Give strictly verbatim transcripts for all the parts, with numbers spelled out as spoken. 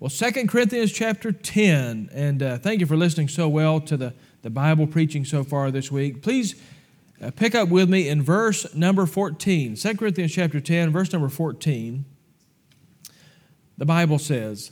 Well, Second Corinthians chapter ten, and uh, thank you for listening so well to the, the Bible preaching so far this week. Please uh, pick up with me in verse number fourteen. Second Corinthians chapter ten, verse number fourteen. The Bible says,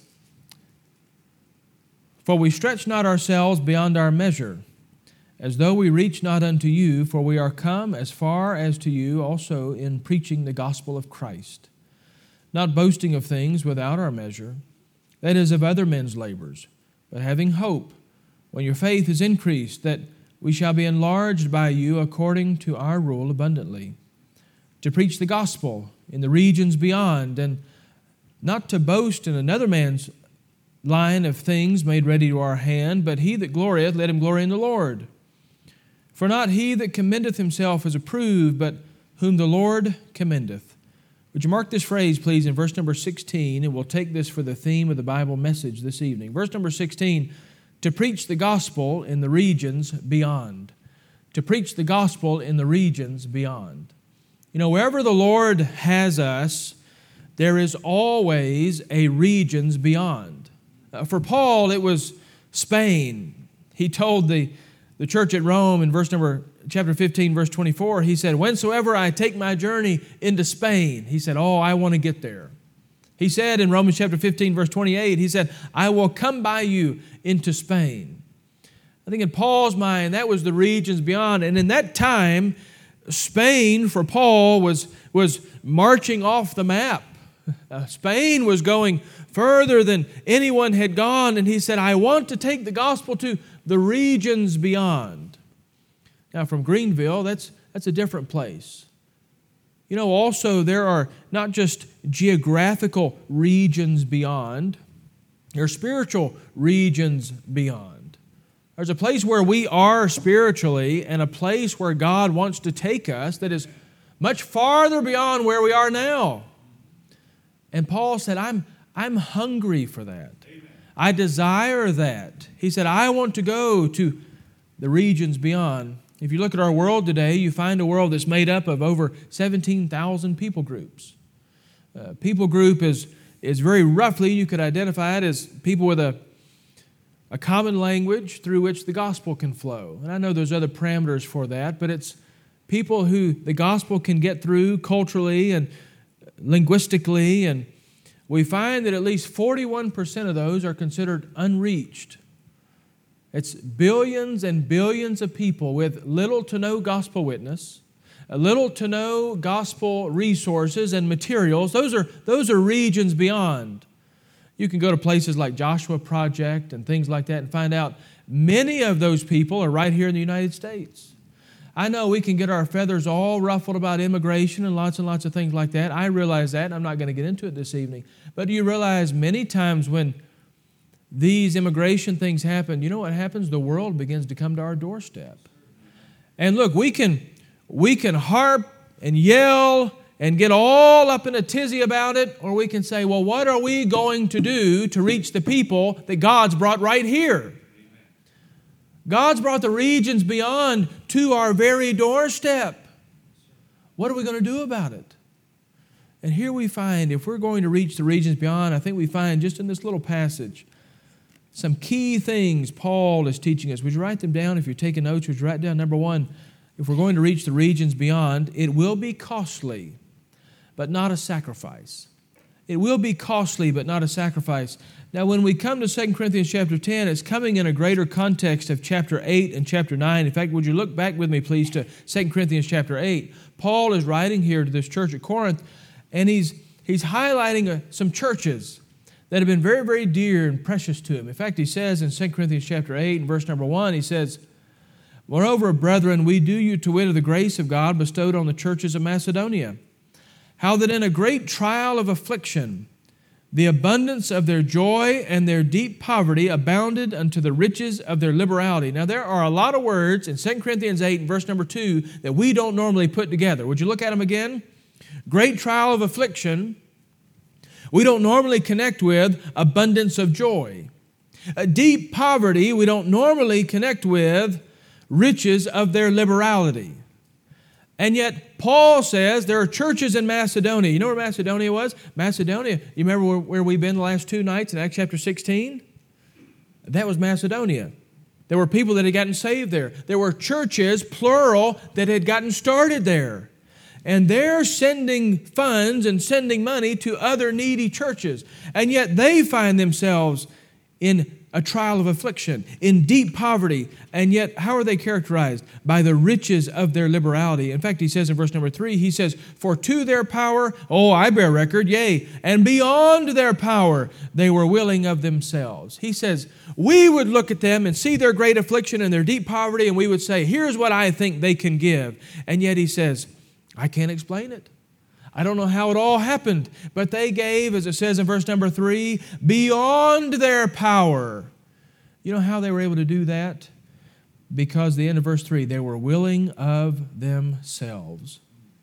"For we stretch not ourselves beyond our measure, as though we reach not unto you, for we are come as far as to you also in preaching the gospel of Christ, not boasting of things without our measure, that is, of other men's labors, but having hope, when your faith is increased, that we shall be enlarged by you according to our rule abundantly, to preach the gospel in the regions beyond, and not to boast in another man's line of things made ready to our hand, but he that glorieth, let him glory in the Lord. For not he that commendeth himself is approved, but whom the Lord commendeth." Would you mark this phrase, please, in verse number sixteen, and we'll take this for the theme of the Bible message this evening. Verse number sixteen, to preach the gospel in the regions beyond. To preach the gospel in the regions beyond. You know, wherever the Lord has us, there is always a regions beyond. Uh, for Paul, it was Spain. He told the, the church at Rome in verse number chapter fifteen, verse twenty-four, he said, "Whensoever I take my journey into Spain," he said, "oh, I want to get there." He said in Romans chapter fifteen, verse twenty-eight, he said, "I will come by you into Spain." I think in Paul's mind, that was the regions beyond. And in that time, Spain for Paul was, was marching off the map. Uh, Spain was going further than anyone had gone. And he said, "I want to take the gospel to the regions beyond." Now, from Greenville, that's, that's a different place. You know, also, there are not just geographical regions beyond, there are spiritual regions beyond. There's a place where we are spiritually and a place where God wants to take us that is much farther beyond where we are now. And Paul said, I'm, I'm hungry for that. Amen. I desire that. He said, I want to go to the regions beyond. If you look at our world today, you find a world that's made up of over seventeen thousand people groups. Uh, people group is, is very roughly, you could identify it as people with a, a common language through which the gospel can flow. And I know there's other parameters for that, but it's people who the gospel can get through culturally and linguistically. And we find that at least forty-one percent of those are considered unreached. It's billions and billions of people with little to no gospel witness, little to no gospel resources and materials. Those are, those are regions beyond. You can go to places like Joshua Project and things like that and find out many of those people are right here in the United States. I know we can get our feathers all ruffled about immigration and lots and lots of things like that. I realize that, and I'm not going to get into it this evening. But do you realize many times when these immigration things happen, you know what happens? The world begins to come to our doorstep. And look, we can, we can harp and yell and get all up in a tizzy about it, or we can say, well, what are we going to do to reach the people that God's brought right here? God's brought the regions beyond to our very doorstep. What are we going to do about it? And here we find, if we're going to reach the regions beyond, I think we find just in this little passage, some key things Paul is teaching us. Would you write them down? If you're taking notes, would you write down, number one, if we're going to reach the regions beyond, it will be costly, but not a sacrifice. It will be costly, but not a sacrifice. Now, when we come to Second Corinthians chapter ten, it's coming in a greater context of chapter eight and chapter nine. In fact, would you look back with me, please, to Second Corinthians chapter eight. Paul is writing here to this church at Corinth, and he's, he's highlighting uh, some churches that have been very, very dear and precious to him. In fact, he says in Second Corinthians chapter eight and verse number one, he says, "Moreover, brethren, we do you to wit of the grace of God bestowed on the churches of Macedonia, how that in a great trial of affliction, the abundance of their joy and their deep poverty abounded unto the riches of their liberality." Now, there are a lot of words in Second Corinthians eight and verse number two that we don't normally put together. Would you look at them again? Great trial of affliction. We don't normally connect with abundance of joy. A deep poverty, we don't normally connect with riches of their liberality. And yet Paul says there are churches in Macedonia. You know where Macedonia was? Macedonia. You remember where, where we've been the last two nights in Acts chapter sixteen? That was Macedonia. There were people that had gotten saved there. There were churches, plural, that had gotten started there. And they're sending funds and sending money to other needy churches. And yet they find themselves in a trial of affliction, in deep poverty. And yet, how are they characterized? By the riches of their liberality. In fact, he says in verse number three, he says, for to their power, oh, I bear record, yea, and beyond their power, they were willing of themselves. He says, we would look at them and see their great affliction and their deep poverty, and we would say, here's what I think they can give. And yet he says, I can't explain it. I don't know how it all happened, but they gave, as it says in verse number three, beyond their power. You know how they were able to do that? Because the end of verse three, they were willing of themselves.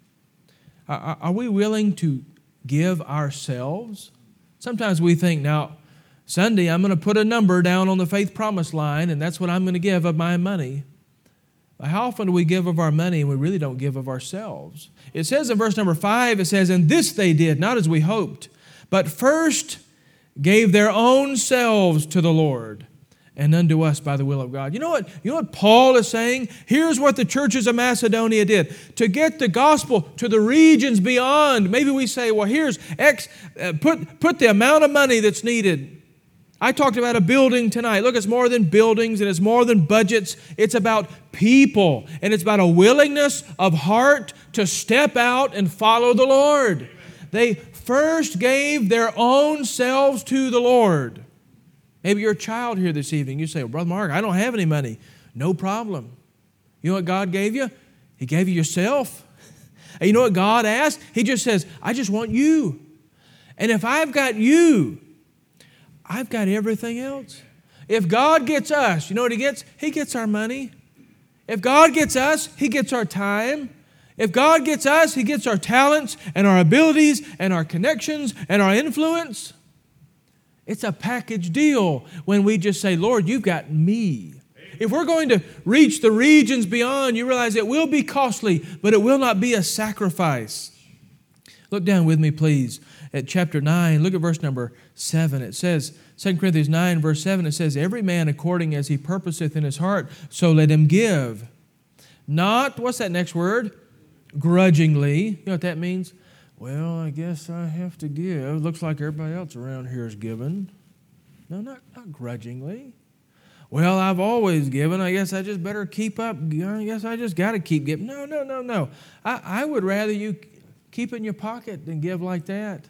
Are we willing to give ourselves? Sometimes we think, now, Sunday I'm going to put a number down on the faith promise line, and that's what I'm going to give of my money. How often do we give of our money and we really don't give of ourselves? It says in verse number five, it says, and this they did, not as we hoped, but first gave their own selves to the Lord and unto us by the will of God. You know what? You know what Paul is saying? Here's what the churches of Macedonia did. To get the gospel to the regions beyond, maybe we say, well, here's X, uh, put, put the amount of money that's needed. I talked about a building tonight. Look, it's more than buildings and it's more than budgets. It's about people, and it's about a willingness of heart to step out and follow the Lord. They first gave their own selves to the Lord. Maybe you're a child here this evening. You say, well, Brother Mark, I don't have any money. No problem. You know what God gave you? He gave you yourself. And you know what God asked? He just says, I just want you. And if I've got you, I've got everything else. If God gets us, you know what He gets? He gets our money. If God gets us, He gets our time. If God gets us, He gets our talents and our abilities and our connections and our influence. It's a package deal when we just say, Lord, you've got me. If we're going to reach the regions beyond, you realize it will be costly, but it will not be a sacrifice. Look down with me, please, at chapter nine. Look at verse number seven. It says, Second Corinthians nine, verse seven, it says, every man according as he purposeth in his heart, so let him give. Not, what's that next word? Grudgingly. You know what that means? Well, I guess I have to give. Looks like everybody else around here is giving. No, not, not grudgingly. Well, I've always given. I guess I just better keep up. I guess I just got to keep giving. No, no, no, no. I, I would rather you keep it in your pocket than give like that.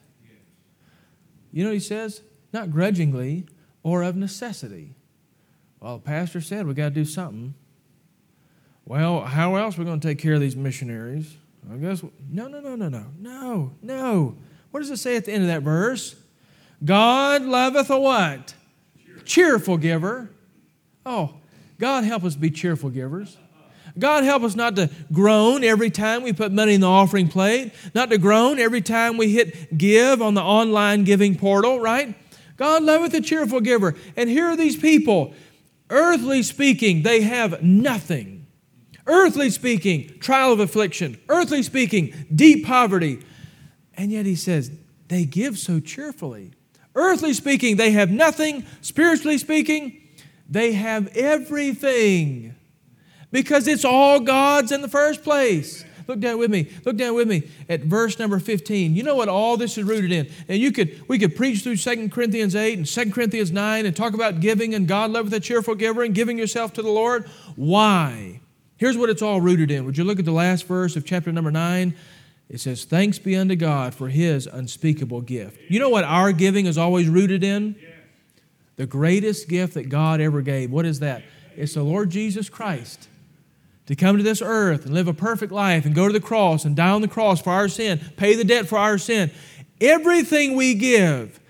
You know what he says? Not grudgingly or of necessity. Well, the pastor said we got to do something. Well, how else are we going to take care of these missionaries? I guess, no, no, no, no, no, no, no. What does it say at the end of that verse? God loveth a what? Cheerful, cheerful giver. Oh, God help us be cheerful givers. God help us not to groan every time we put money in the offering plate, not to groan every time we hit give on the online giving portal, right? God loveth a cheerful giver. And here are these people, earthly speaking, they have nothing. Earthly speaking, trial of affliction. Earthly speaking, deep poverty. And yet he says, they give so cheerfully. Earthly speaking, they have nothing. Spiritually speaking, they have everything. Because it's all God's in the first place. Look down with me. Look down with me at verse number fifteen. You know what all this is rooted in. And you could we could preach through Second Corinthians eight and Second Corinthians nine and talk about giving and God loveth a cheerful giver and giving yourself to the Lord. Why? Here's what it's all rooted in. Would you look at the last verse of chapter number nine? It says, thanks be unto God for His unspeakable gift. You know what our giving is always rooted in? The greatest gift that God ever gave. What is that? It's the Lord Jesus Christ. To come to this earth and live a perfect life and go to the cross and die on the cross for our sin, pay the debt for our sin. Everything we give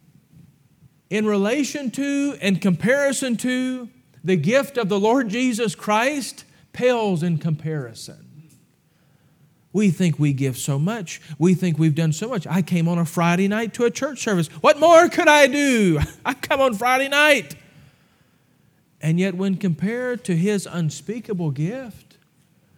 in relation to and comparison to the gift of the Lord Jesus Christ pales in comparison. We think we give so much. We think we've done so much. I came on a Friday night to a church service. What more could I do? I come on Friday night. And yet when compared to His unspeakable gift,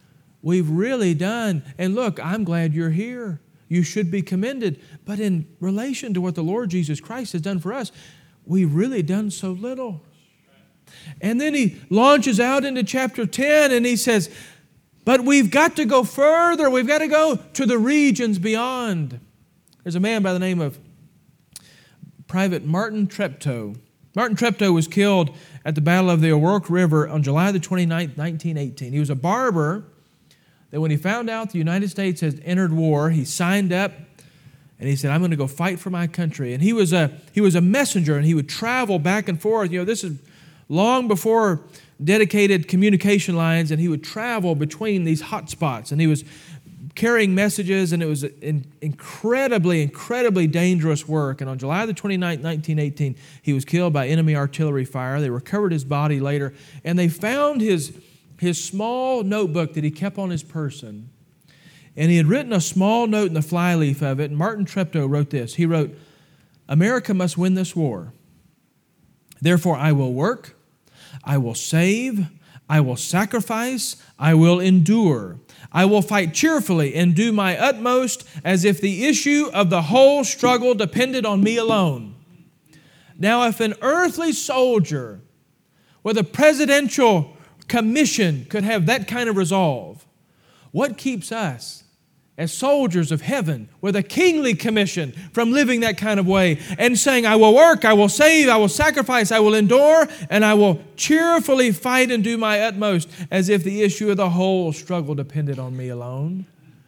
we've really done, and look, I'm glad you're here. You should be commended. But in relation to what the Lord Jesus Christ has done for us, we've really done so little. And then he launches out into chapter ten and he says, but we've got to go further. We've got to go to the regions beyond. There's a man by the name of Private Martin Treptow. Martin Treptow was killed at the Battle of the O'Rourke River on July the twenty-ninth, nineteen eighteen. He was a barber that when he found out the United States had entered war, he signed up and he said, I'm going to go fight for my country. And he was a he was a messenger, and he would travel back and forth. You know, this is long before dedicated communication lines, and he would travel between these hot spots, and he was carrying messages, and it was an incredibly, incredibly dangerous work. And on July the twenty-ninth, nineteen eighteen, he was killed by enemy artillery fire. They recovered his body later, and they found his, his small notebook that he kept on his person. And he had written a small note in the flyleaf of it, and Martin Treptow wrote this. He wrote, America must win this war. Therefore, I will work, I will save, I will sacrifice, I will endure. I will fight cheerfully and do my utmost as if the issue of the whole struggle depended on me alone. Now, if an earthly soldier with a presidential commission could have that kind of resolve, what keeps us as soldiers of heaven with a kingly commission from living that kind of way and saying, I will work, I will save, I will sacrifice, I will endure, and I will cheerfully fight and do my utmost as if the issue of the whole struggle depended on me alone?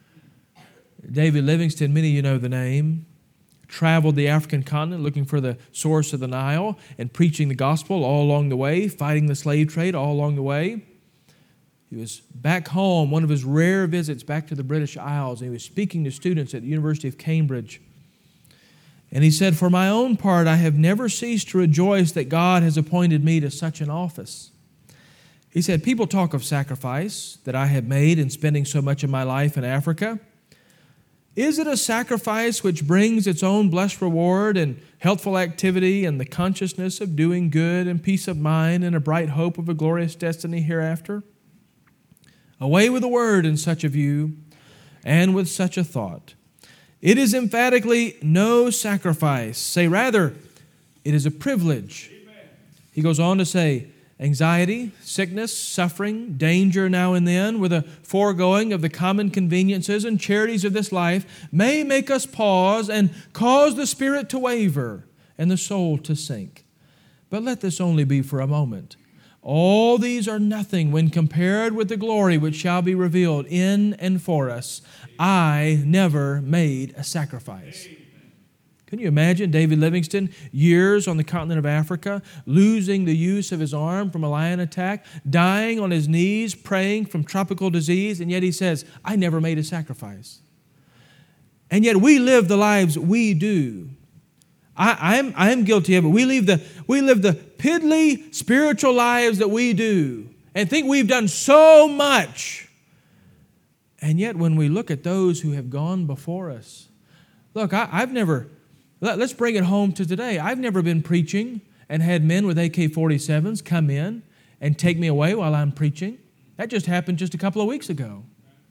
David Livingstone, many of you know the name, traveled the African continent looking for the source of the Nile and preaching the gospel all along the way, fighting the slave trade all along the way. He was back home, one of his rare visits back to the British Isles, and he was speaking to students at the University of Cambridge. And he said, for my own part, I have never ceased to rejoice that God has appointed me to such an office. He said, people talk of sacrifice that I have made in spending so much of my life in Africa. Is it a sacrifice which brings its own blessed reward and healthful activity and the consciousness of doing good and peace of mind and a bright hope of a glorious destiny hereafter? Away with a word in such a view and with such a thought. It is emphatically no sacrifice. Say rather, it is a privilege. Amen. He goes on to say, anxiety, sickness, suffering, danger now and then, with a foregoing of the common conveniences and charities of this life, may make us pause and cause the spirit to waver and the soul to sink. But let this only be for a moment. All these are nothing when compared with the glory which shall be revealed in and for us. I never made a sacrifice. Can you imagine David Livingstone, years on the continent of Africa, losing the use of his arm from a lion attack, dying on his knees, praying from tropical disease, and yet he says, I never made a sacrifice. And yet we live the lives we do. I, I'm, I'm guilty of it. We live the, we live the piddly spiritual lives that we do and think we've done so much. And yet when we look at those who have gone before us, look, I, I've never, let, let's bring it home to today. I've never been preaching and had men with A K forty-sevens come in and take me away while I'm preaching. That just happened just a couple of weeks ago.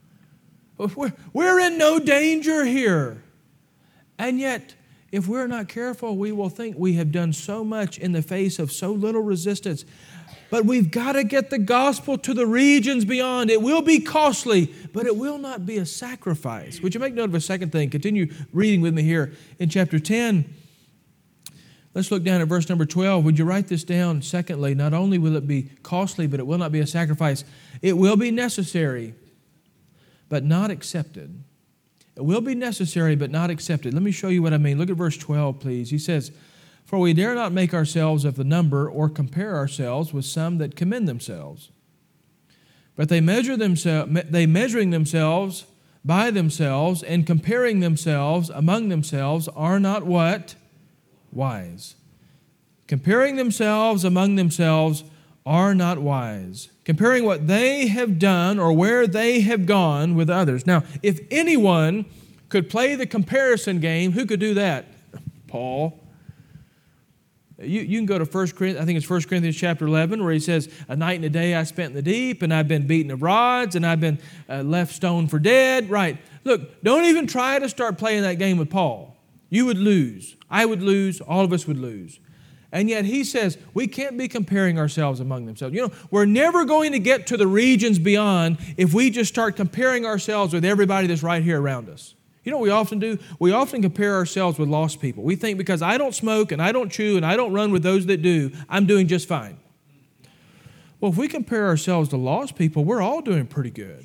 We're, we're in no danger here. And yet, if we're not careful, we will think we have done so much in the face of so little resistance. But we've got to get the gospel to the regions beyond. It will be costly, but it will not be a sacrifice. Would you make note of a second thing? Continue reading with me here in chapter ten. Let's look down at verse number twelve. Would you write this down? Secondly, not only will it be costly, but it will not be a sacrifice. It will be necessary, but not accepted. It will be necessary, but not accepted. Let me show you what I mean. Look at verse twelve, please. He says, for we dare not make ourselves of the number or compare ourselves with some that commend themselves. But they measure themselves, they measuring themselves by themselves and comparing themselves among themselves are not what? Wise. Comparing themselves among themselves are not wise. Comparing what they have done or where they have gone with others. Now, if anyone could play the comparison game, who could do that? Paul. You, you can go to First Corinthians, I think it's First Corinthians chapter eleven, where he says, a night and a day I spent in the deep, and I've been beaten of rods, and I've been uh, left stoned for dead. Right. Look, don't even try to start playing that game with Paul. You would lose. I would lose. All of us would lose. And yet he says we can't be comparing ourselves among themselves. You know, we're never going to get to the regions beyond if we just start comparing ourselves with everybody that's right here around us. You know what we often do? We often compare ourselves with lost people. We think because I don't smoke and I don't chew and I don't run with those that do, I'm doing just fine. Well, if we compare ourselves to lost people, we're all doing pretty good.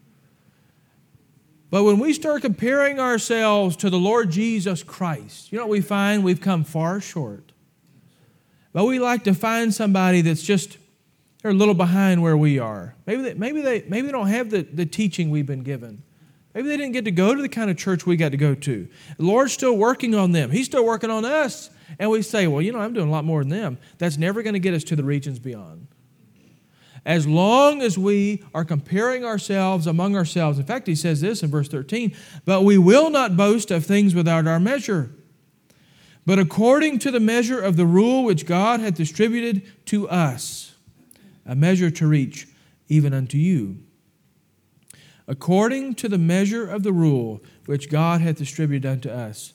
But when we start comparing ourselves to the Lord Jesus Christ, you know what we find? We've come far short. But we like to find somebody that's just, they're a little behind where we are. Maybe they, maybe they, maybe they don't have the, the teaching we've been given. Maybe they didn't get to go to the kind of church we got to go to. The Lord's still working on them. He's still working on us. And we say, well, you know, I'm doing a lot more than them. That's never going to get us to the regions beyond. As long as we are comparing ourselves among ourselves. In fact, he says this in verse thirteen, but we will not boast of things without our measure, but according to the measure of the rule which God hath distributed to us, a measure to reach even unto you. According to the measure of the rule which God hath distributed unto us.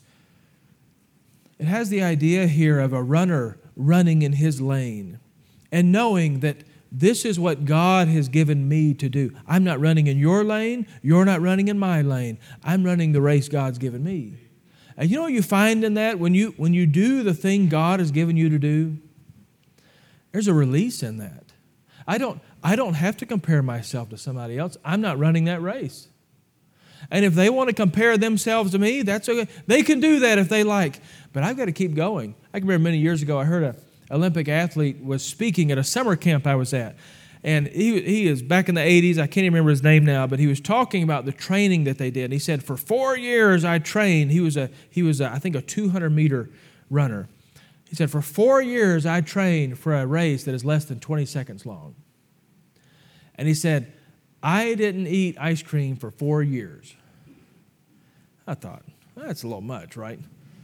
It has the idea here of a runner running in his lane and knowing that this is what God has given me to do. I'm not running in your lane. You're not running in my lane. I'm running the race God's given me. And you know what you find in that? When you, when you do the thing God has given you to do, there's a release in that. I don't, I don't have to compare myself to somebody else. I'm not running that race. And if they want to compare themselves to me, that's okay. They can do that if they like. But I've got to keep going. I can remember many years ago, I heard an Olympic athlete was speaking at a summer camp I was at. And he, he is back in the eighties. I can't even remember his name now, but he was talking about the training that they did. And he said, for four years I trained. He was, a, he was a, I think, a two hundred meter runner. He said, for four years I trained for a race that is less than twenty seconds long. And he said, I didn't eat ice cream for four years. I thought, well, that's a little much, right?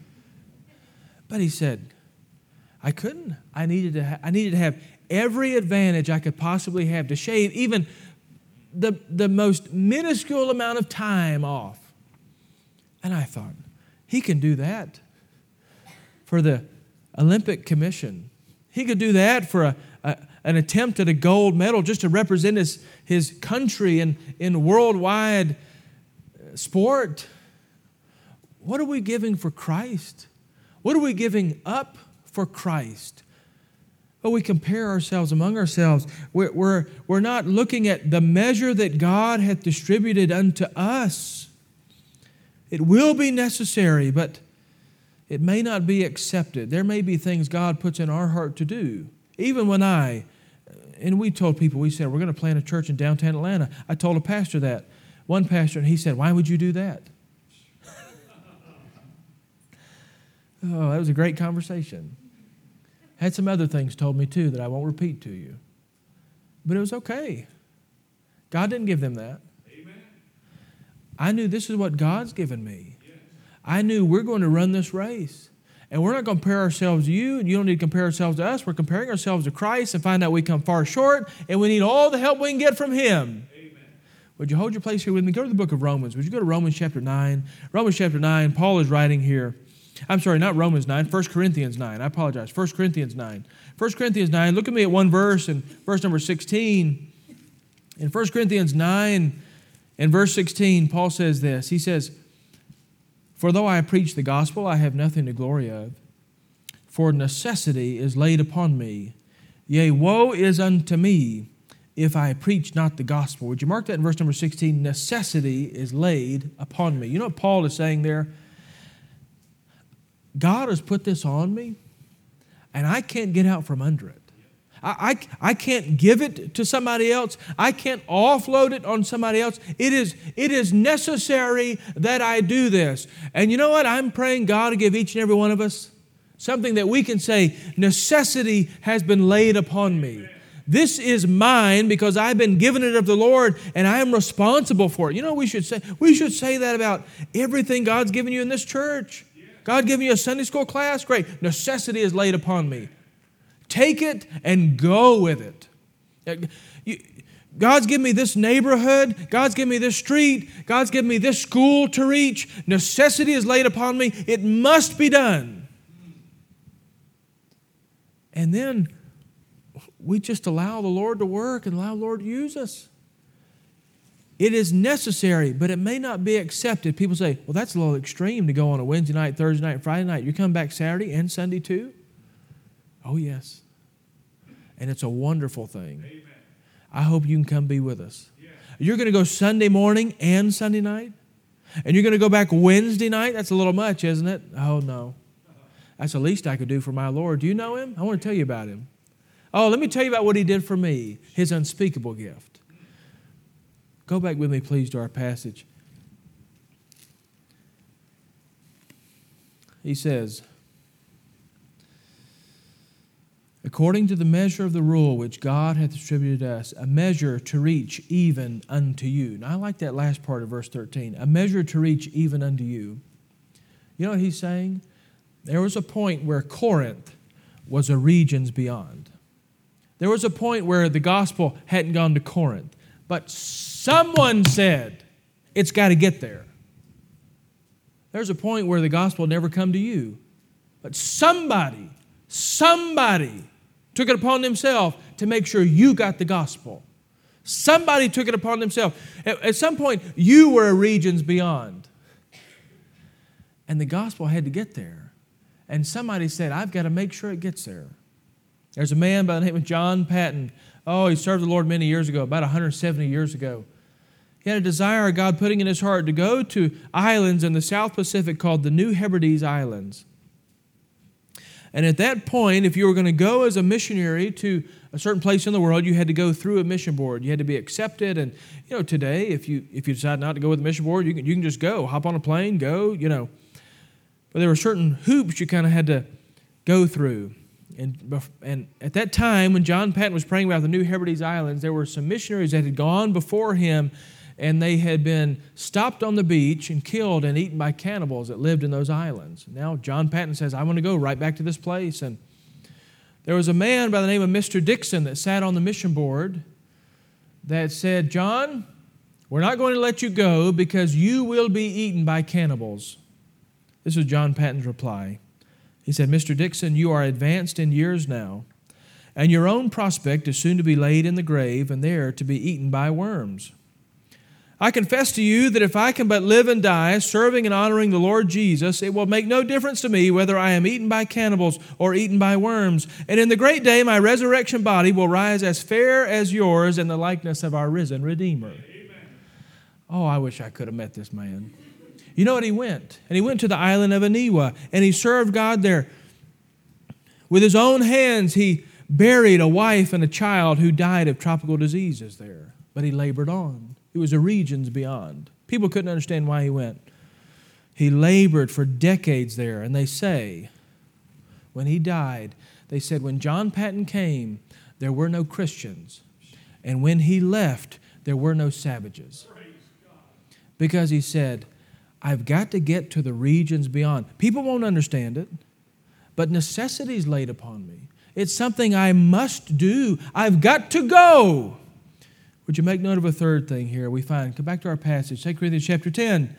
But he said, I couldn't. I needed to ha- I needed to have every advantage I could possibly have to shave even the, the most minuscule amount of time off. And I thought, he can do that for the Olympic Commission. He could do that for a, a, an attempt at a gold medal just to represent his, his country in, in worldwide sport. What are we giving for Christ? What are we giving up for Christ? Well, we compare ourselves among ourselves. We're, we're, we're not looking at the measure that God hath distributed unto us. It will be necessary, but it may not be accepted. There may be things God puts in our heart to do. Even when I, and we told people, we said, we're going to plant a church in downtown Atlanta. I told a pastor that. One pastor, and he said, why would you do that? Oh, that was a great conversation. Had some other things told me too that I won't repeat to you. But it was okay. God didn't give them that. Amen. I knew this is what God's given me. Yes. I knew we're going to run this race. And we're not going to compare ourselves to you, and you don't need to compare ourselves to us. We're comparing ourselves to Christ and find out we come far short, and we need all the help we can get from Him. Amen. Would you hold your place here with me? Go to the book of Romans. Would you go to Romans chapter nine? Romans chapter nine, Paul is writing here. I'm sorry, not Romans nine, First Corinthians nine. I apologize. First Corinthians nine. First Corinthians nine, look at me at one verse, and verse number sixteen. In First Corinthians nine and verse sixteen, Paul says this. He says, for though I preach the gospel, I have nothing to glory of, for necessity is laid upon me. Yea, woe is unto me if I preach not the gospel. Would you mark that in verse number sixteen? Necessity is laid upon me. You know what Paul is saying there? God has put this on me, and I can't get out from under it. I, I, I can't give it to somebody else. I can't offload it on somebody else. It is, it is necessary that I do this. And you know what? I'm praying God to give each and every one of us something that we can say, necessity has been laid upon me. This is mine because I've been given it of the Lord, and I am responsible for it. You know what we should say? We should say that about everything God's given you in this church. God giving you a Sunday school class? Great. Necessity is laid upon me. Take it and go with it. You, God's given me this neighborhood. God's given me this street. God's given me this school to reach. Necessity is laid upon me. It must be done. And then we just allow the Lord to work and allow the Lord to use us. It is necessary, but it may not be accepted. People say, well, that's a little extreme to go on a Wednesday night, Thursday night, Friday night. You come back Saturday and Sunday too? Oh, yes. And it's a wonderful thing. Amen. I hope you can come be with us. Yeah. You're going to go Sunday morning and Sunday night? And you're going to go back Wednesday night? That's a little much, isn't it? Oh, no. That's the least I could do for my Lord. Do you know Him? I want to tell you about Him. Oh, let me tell you about what He did for me, His unspeakable gift. Go back with me, please, to our passage. He says, according to the measure of the rule which God hath distributed us, a measure to reach even unto you. Now, I like that last part of verse thirteen. A measure to reach even unto you. You know what he's saying? There was a point where Corinth was a regions beyond. There was a point where the gospel hadn't gone to Corinth. But someone said, it's got to get there. There's a point where the gospel never come to you. But somebody, somebody took it upon themselves to make sure you got the gospel. Somebody took it upon themselves. At, at some point, you were a regions beyond. And the gospel had to get there. And somebody said, I've got to make sure it gets there. There's a man by the name of John Patton. Oh, he served the Lord many years ago, about one hundred seventy years ago. He had a desire of God putting in his heart to go to islands in the South Pacific called the New Hebrides Islands. And at that point, if you were going to go as a missionary to a certain place in the world, you had to go through a mission board. You had to be accepted. And, you know, today, if you if you decide not to go with a mission board, you can, you can just go, hop on a plane, go, you know. But there were certain hoops you kind of had to go through. And, and at that time, when John Patton was praying about the New Hebrides Islands, there were some missionaries that had gone before him, and they had been stopped on the beach and killed and eaten by cannibals that lived in those islands. Now, John Patton says, I want to go right back to this place. And there was a man by the name of Mister Dixon that sat on the mission board that said, John, we're not going to let you go because you will be eaten by cannibals. This was John Patton's reply. He said, Mister Dixon, you are advanced in years now, and your own prospect is soon to be laid in the grave and there to be eaten by worms. I confess to you that if I can but live and die serving and honoring the Lord Jesus, it will make no difference to me whether I am eaten by cannibals or eaten by worms. And in the great day, my resurrection body will rise as fair as yours in the likeness of our risen Redeemer. Amen. Oh, I wish I could have met this man. You know what, he went? And he went to the island of Aniwa, and he served God there. With his own hands, he buried a wife and a child who died of tropical diseases there. But he labored on. It was a regions beyond. People couldn't understand why he went. He labored for decades there, and they say, when he died, they said, when John Patton came, there were no Christians. And when he left, there were no savages. Because he said, I've got to get to the regions beyond. People won't understand it, but necessity is laid upon me. It's something I must do. I've got to go. Would you make note of a third thing here we find? Come back to our passage, Second Corinthians chapter ten.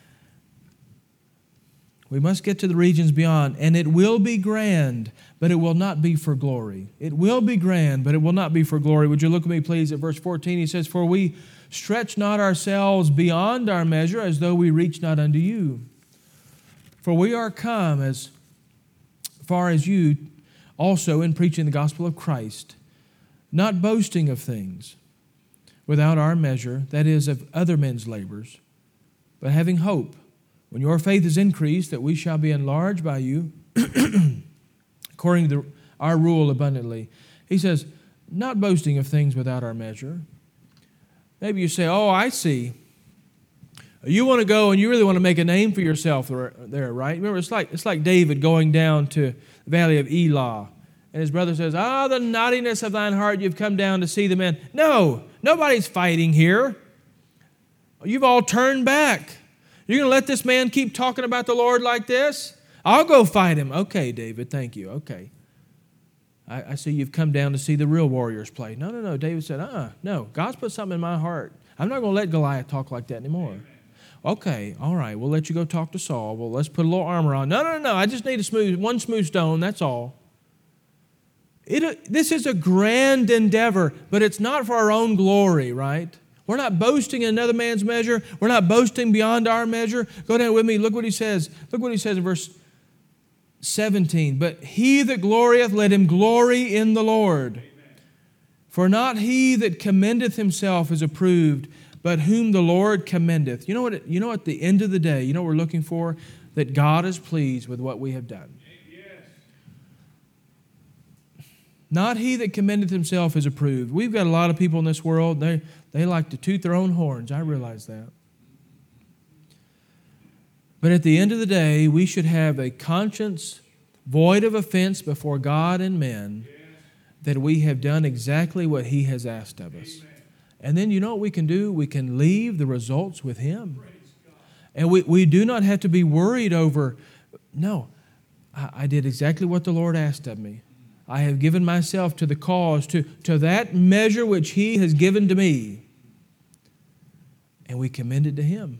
We must get to the regions beyond, and it will be grand, but it will not be for glory. It will be grand, but it will not be for glory. Would you look at me, please, at verse fourteen? He says, for we stretch not ourselves beyond our measure, as though we reach not unto you. For we are come as far as you also in preaching the gospel of Christ, not boasting of things without our measure, that is, of other men's labors, but having hope, when your faith is increased, that we shall be enlarged by you, according to the, our rule abundantly. He says, not boasting of things without our measure. Maybe you say, oh, I see. You want to go and you really want to make a name for yourself there, right? Remember, it's like it's like David going down to the valley of Elah. And his brother says, ah, the naughtiness of thine heart, you've come down to see the men. No, nobody's fighting here. You've all turned back. You're going to let this man keep talking about the Lord like this? I'll go fight him. Okay, David, thank you. Okay. I, I see you've come down to see the real warriors play. No, no, no. David said, uh-uh, no. God's put something in my heart. I'm not going to let Goliath talk like that anymore. Amen. Okay, all right, we'll let you go talk to Saul. Well, let's put a little armor on. No, no, no, I just need a smooth, one smooth stone, that's all. It, this is a grand endeavor, but it's not for our own glory, right? We're not boasting in another man's measure. We're not boasting beyond our measure. Go down with me. Look what he says. Look what he says in verse seventeen. But he that glorieth, let him glory in the Lord. Amen. For not he that commendeth himself is approved, but whom the Lord commendeth. You know what? You know at the end of the day, you know what we're looking for? That God is pleased with what we have done. Not he that commendeth himself is approved. We've got a lot of people in this world, they, they like to toot their own horns. I realize that. But at the end of the day, we should have a conscience void of offense before God and men that we have done exactly what he has asked of us. And then you know what we can do? We can leave the results with him. And we, we do not have to be worried over, no, I, I did exactly what the Lord asked of me. I have given myself to the cause, to, to that measure which he has given to me. And we commend it to him.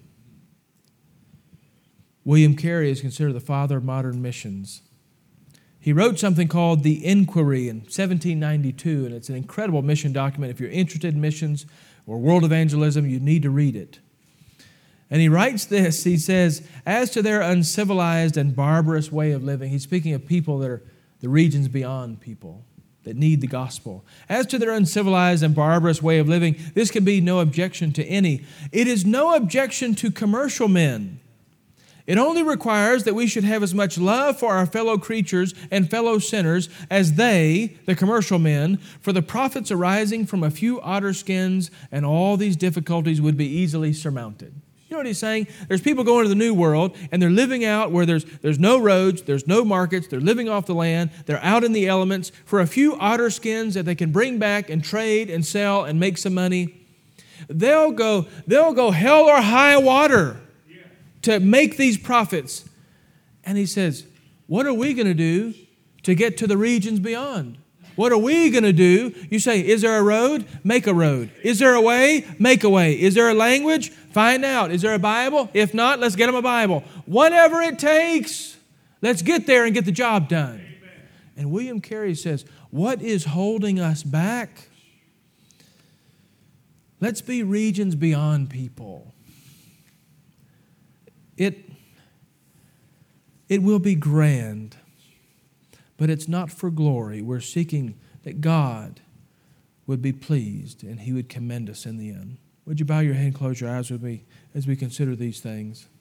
William Carey is considered the father of modern missions. He wrote something called The Inquiry in seventeen ninety-two, and it's an incredible mission document. If you're interested in missions or world evangelism, you need to read it. And he writes this, he says, as to their uncivilized and barbarous way of living, he's speaking of people that are the regions beyond people that need the gospel. As to their uncivilized and barbarous way of living, this can be no objection to any. It is no objection to commercial men. It only requires that we should have as much love for our fellow creatures and fellow sinners as they, the commercial men, for the profits arising from a few otter skins, and all these difficulties would be easily surmounted. You know what he's saying? There's people going to the new world, and they're living out where there's, there's no roads, there's no markets, they're living off the land, they're out in the elements for a few otter skins that they can bring back and trade and sell and make some money. They'll go, they'll go hell or high water to make these profits. And he says, what are we going to do to get to the regions beyond? What are we going to do? You say, is there a road? Make a road. Is there a way? Make a way. Is there a language? Find out. Is there a Bible? If not, let's get them a Bible. Whatever it takes, let's get there and get the job done. Amen. And William Carey says, what is holding us back? Let's be regions beyond people. It, it will be grand, but it's not for glory. We're seeking that God would be pleased and he would commend us in the end. Would you bow your head and close your eyes with me as we consider these things?